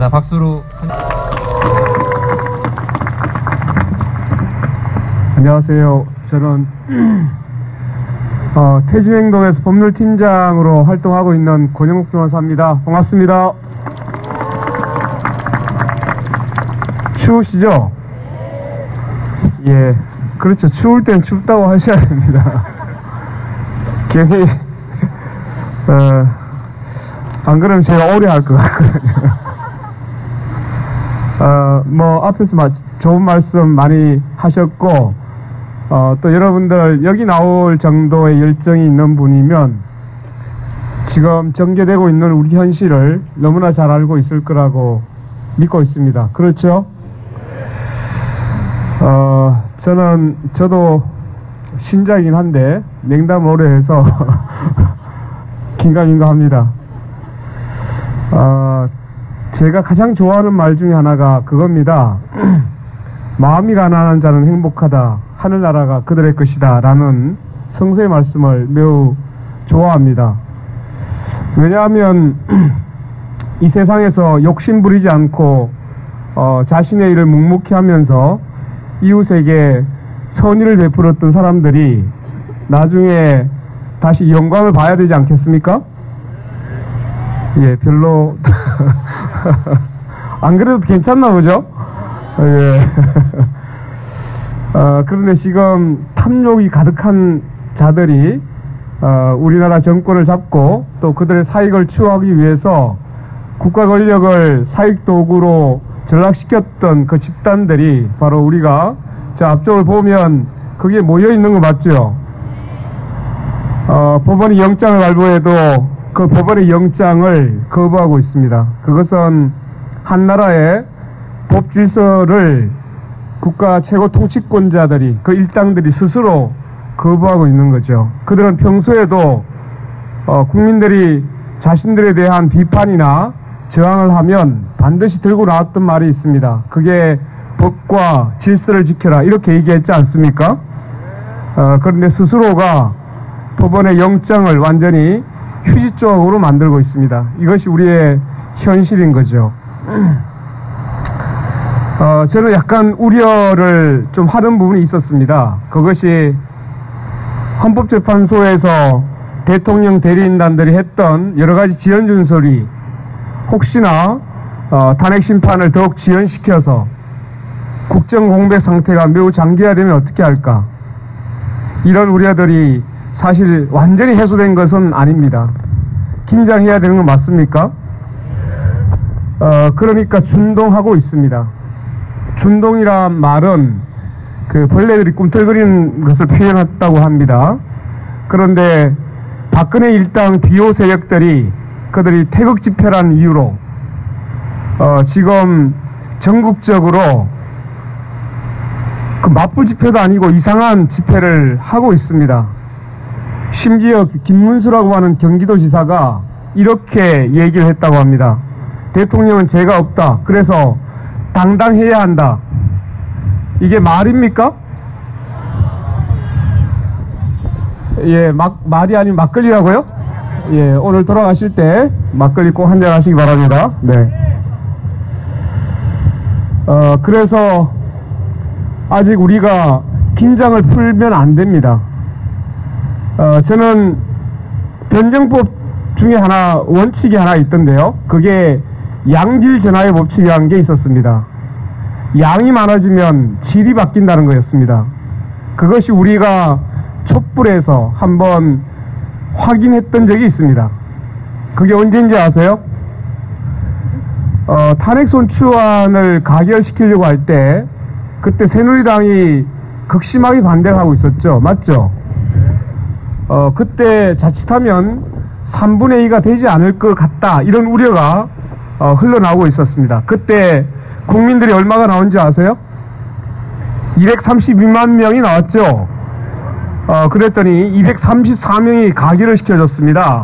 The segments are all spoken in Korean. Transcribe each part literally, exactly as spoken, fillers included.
자, 박수로. 안녕하세요. 저는 어, 태진행동에서 법률팀장으로 활동하고 있는 권영욱 변호사입니다. 반갑습니다. 추우시죠? 예, 그렇죠. 추울 땐 춥다고 하셔야 됩니다. 괜히 어, 안 그러면 제가 오래 할 것 같거든요. 어, 뭐 앞에서 마, 좋은 말씀 많이 하셨고 어, 또 여러분들 여기 나올 정도의 열정이 있는 분이면 지금 전개되고 있는 우리 현실을 너무나 잘 알고 있을 거라고 믿고 있습니다. 그렇죠? 어, 저는 저도 신자이긴 한데 냉담을 오래 해서 긴가민가합니다. 어, 제가 가장 좋아하는 말 중에 하나가 그겁니다. 마음이 가난한 자는 행복하다. 하늘나라가 그들의 것이다. 라는 성서의 말씀을 매우 좋아합니다. 왜냐하면 이 세상에서 욕심 부리지 않고 어, 자신의 일을 묵묵히 하면서 이웃에게 선의를 베풀었던 사람들이 나중에 다시 영광을 봐야 되지 않겠습니까? 예, 별로 안 그래도 괜찮나 보죠? 예. 어, 그런데 지금 탐욕이 가득한 자들이 어, 우리나라 정권을 잡고 또 그들의 사익을 추구하기 위해서 국가 권력을 사익 도구로 전락시켰던 그 집단들이 바로 우리가 자 앞쪽을 보면 거기에 모여 있는 거 맞죠? 어, 법원이 영장을 발부해도 그 법원의 영장을 거부하고 있습니다. 그것은 한 나라의 법 질서를 국가 최고 통치권자들이 그 일당들이 스스로 거부하고 있는 거죠. 그들은 평소에도 어, 국민들이 자신들에 대한 비판이나 저항을 하면 반드시 들고 나왔던 말이 있습니다. 그게 법과 질서를 지켜라 이렇게 얘기했지 않습니까? 어, 그런데 스스로가 법원의 영장을 완전히 휴지 조각으로 만들고 있습니다. 이것이 우리의 현실인 거죠. 어, 저는 약간 우려를 좀 하는 부분이 있었습니다. 그것이 헌법재판소에서 대통령 대리인단들이 했던 여러 가지 지연 준설이 혹시나 어, 탄핵 심판을 더욱 지연시켜서 국정 공백 상태가 매우 장기화되면 어떻게 할까? 이런 우려들이 사실 완전히 해소된 것은 아닙니다. 긴장해야 되는 건 맞습니까? 어, 그러니까 준동하고 있습니다. 준동이란 말은 그 벌레들이 꿈틀거리는 것을 표현했다고 합니다. 그런데 박근혜 일당 비호 세력들이 그들이 태극 집회라는 이유로 어, 지금 전국적으로 그 맞불 집회도 아니고 이상한 집회를 하고 있습니다. 심지어 김문수라고 하는 경기도지사가 이렇게 얘기를 했다고 합니다. 대통령은 죄가 없다. 그래서 당당해야 한다. 이게 말입니까? 예, 막, 말이 아닌 막걸리라고요? 예, 오늘 돌아가실 때 막걸리 꼭 한잔 하시기 바랍니다. 네. 어, 그래서 아직 우리가 긴장을 풀면 안 됩니다. 어, 저는 변정법 중에 하나, 원칙이 하나 있던데요. 그게 양질 전화의 법칙이라는 게 있었습니다. 양이 많아지면 질이 바뀐다는 거였습니다. 그것이 우리가 촛불에서 한번 확인했던 적이 있습니다. 그게 언제인지 아세요? 어, 탄핵소추안을 가결시키려고 할 때 그때 새누리당이 극심하게 반대를 하고 있었죠. 맞죠? 어, 그때 자칫하면 삼분의 이가 되지 않을 것 같다 이런 우려가 어, 흘러나오고 있었습니다. 그때 국민들이 얼마가 나온지 아세요? 이백삼십이만 명이 나왔죠. 어, 그랬더니 이백삼십사 명이 가결을 시켜줬습니다.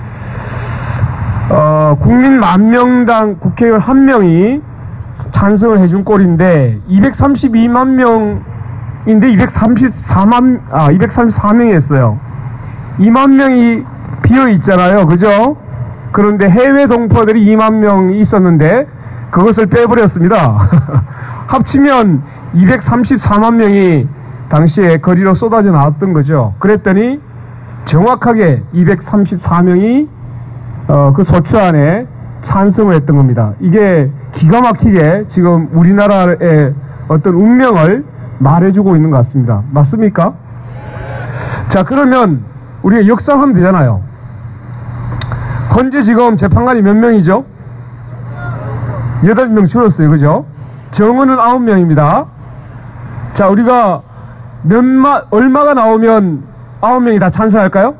어, 국민 만 명당 국회의원 한 명이 찬성을 해준 꼴인데 이백삼십이만 명인데 이백삼십사만, 아, 이백삼십사 명이 했어요. 이만 명이 비어 있잖아요. 그죠? 그런데 해외 동포들이 이만 명이 있었는데 그것을 빼버렸습니다. 합치면 이백삼십사만 명이 당시에 거리로 쏟아져 나왔던 거죠. 그랬더니 정확하게 이백삼십사 명이 어, 그 소추안에 찬성을 했던 겁니다. 이게 기가 막히게 지금 우리나라의 어떤 운명을 말해주고 있는 것 같습니다. 맞습니까? 자, 그러면 우리가 역상하면 되잖아요. 현재 지금 재판관이 몇 명이죠? 여덟 명 줄었어요. 그죠? 정원은 아홉 명입니다. 자, 우리가 몇마, 얼마가 나오면 아홉 명이 다 찬성할까요?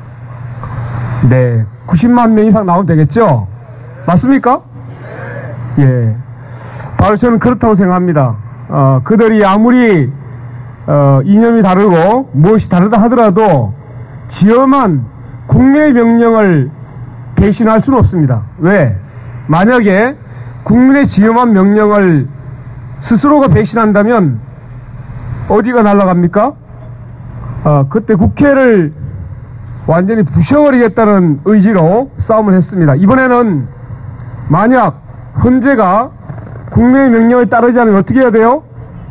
네. 구십만 명 이상 나오면 되겠죠? 맞습니까? 예. 바로 저는 그렇다고 생각합니다. 어, 그들이 아무리, 어, 이념이 다르고 무엇이 다르다 하더라도 지엄한 국민의 명령을 배신할 수는 없습니다. 왜? 만약에 국민의 지엄한 명령을 스스로가 배신한다면 어디가 날아갑니까? 어, 그때 국회를 완전히 부셔버리겠다는 의지로 싸움을 했습니다. 이번에는 만약 헌재가 국민의 명령을 따르지 않으면 어떻게 해야 돼요?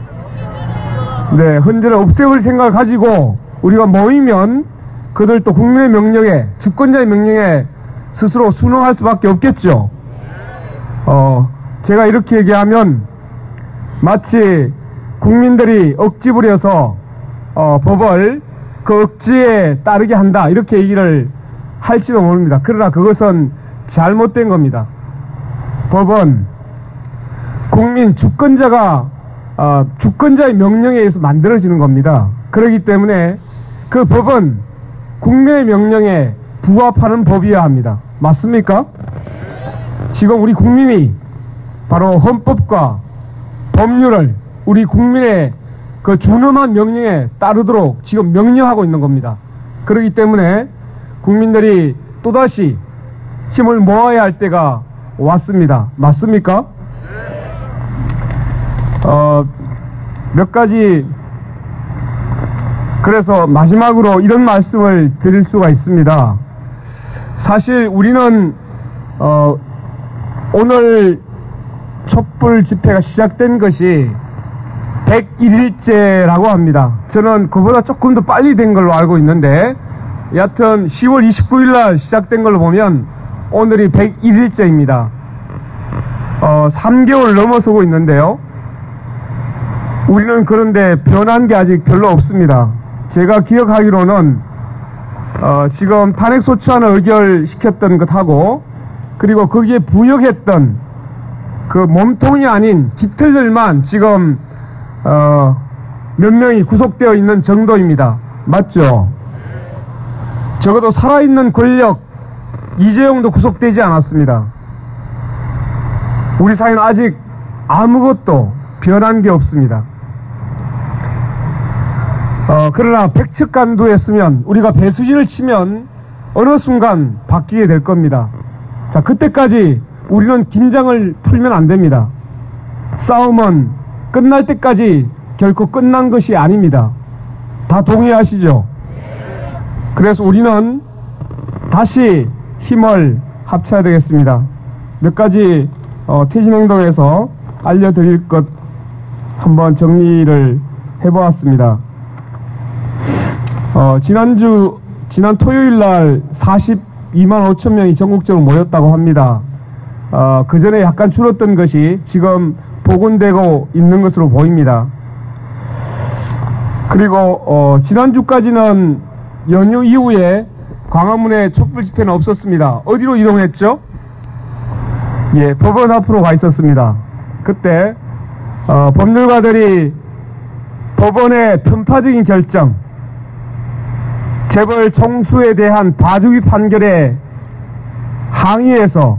네, 헌재를 없애버릴 생각을 가지고 우리가 모이면 그들도 국민의 명령에, 주권자의 명령에 스스로 순응할 수밖에 없겠죠. 어, 제가 이렇게 얘기하면 마치 국민들이 억지 부려서 어, 법을 그 억지에 따르게 한다 이렇게 얘기를 할지도 모릅니다. 그러나 그것은 잘못된 겁니다. 법은 국민 주권자가 어, 주권자의 명령에 의해서 만들어지는 겁니다. 그렇기 때문에 그 법은 국민의 명령에 부합하는 법이어야 합니다. 맞습니까? 지금 우리 국민이 바로 헌법과 법률을 우리 국민의 그 준엄한 명령에 따르도록 지금 명령하고 있는 겁니다. 그렇기 때문에 국민들이 또다시 힘을 모아야 할 때가 왔습니다. 맞습니까? 어, 몇 가지, 그래서 마지막으로 이런 말씀을 드릴 수가 있습니다. 사실 우리는 어, 오늘 촛불 집회가 시작된 것이 백일 일째라고 합니다. 저는 그보다 조금 더 빨리 된 걸로 알고 있는데 여하튼 시월 이십구일 날 시작된 걸로 보면 오늘이 백일 일째입니다. 어, 삼 개월 넘어서고 있는데요. 우리는 그런데 변한 게 아직 별로 없습니다. 제가 기억하기로는 어, 지금 탄핵소추안을 의결시켰던 것하고 그리고 거기에 부역했던 그 몸통이 아닌 깃털들만 지금 어, 몇 명이 구속되어 있는 정도입니다. 맞죠? 적어도 살아있는 권력 이재용도 구속되지 않았습니다. 우리 사회는 아직 아무것도 변한 게 없습니다. 어, 그러나 백척간두했으면 우리가 배수진을 치면 어느 순간 바뀌게 될 겁니다. 자, 그때까지 우리는 긴장을 풀면 안 됩니다. 싸움은 끝날 때까지 결코 끝난 것이 아닙니다. 다 동의하시죠? 그래서 우리는 다시 힘을 합쳐야 되겠습니다. 몇 가지 어, 퇴진행동에서 알려드릴 것 한번 정리를 해보았습니다. 어, 지난주, 지난 토요일 날 사십이만 오천 명이 전국적으로 모였다고 합니다. 어, 그 전에 약간 줄었던 것이 지금 복원되고 있는 것으로 보입니다. 그리고, 어, 지난주까지는 연휴 이후에 광화문에 촛불 집회는 없었습니다. 어디로 이동했죠? 예, 법원 앞으로 가 있었습니다. 그때, 어, 법률가들이 법원의 편파적인 결정, 재벌 총수에 대한 봐주기 판결에 항의해서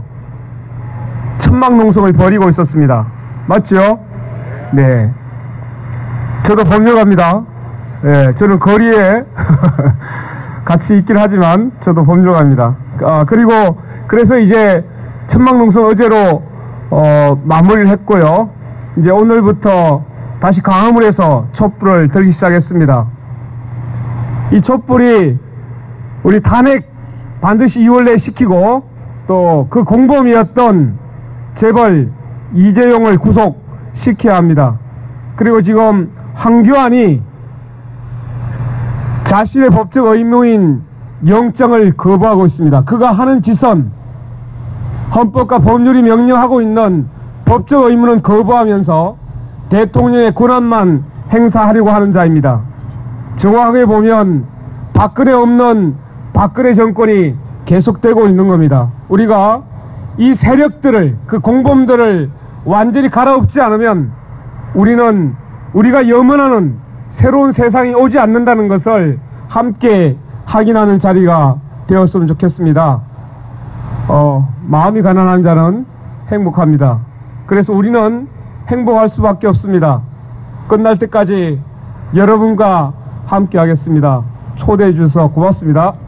천막농성을 벌이고 있었습니다. 맞죠? 네. 저도 법률가입니다. 네, 저는 거리에 같이 있긴 하지만 저도 법률가입니다. 아, 그리고 그래서 이제 천막농성 어제로 어, 마무리를 했고요. 이제 오늘부터 다시 광화문에서 촛불을 들기 시작했습니다. 이 촛불이 우리 탄핵 반드시 이월 내에 시키고 또 그 공범이었던 재벌 이재용을 구속시켜야 합니다. 그리고 지금 황교안이 자신의 법적 의무인 영장을 거부하고 있습니다. 그가 하는 짓은 헌법과 법률이 명령하고 있는 법적 의무는 거부하면서 대통령의 권한만 행사하려고 하는 자입니다. 정확하게 보면 박근혜 없는 박근혜 정권이 계속되고 있는 겁니다. 우리가 이 세력들을, 그 공범들을 완전히 갈아엎지 않으면 우리는 우리가 염원하는 새로운 세상이 오지 않는다는 것을 함께 확인하는 자리가 되었으면 좋겠습니다. 어, 마음이 가난한 자는 행복합니다. 그래서 우리는 행복할 수밖에 없습니다. 끝날 때까지 여러분과 함께 하겠습니다. 초대해 주셔서 고맙습니다.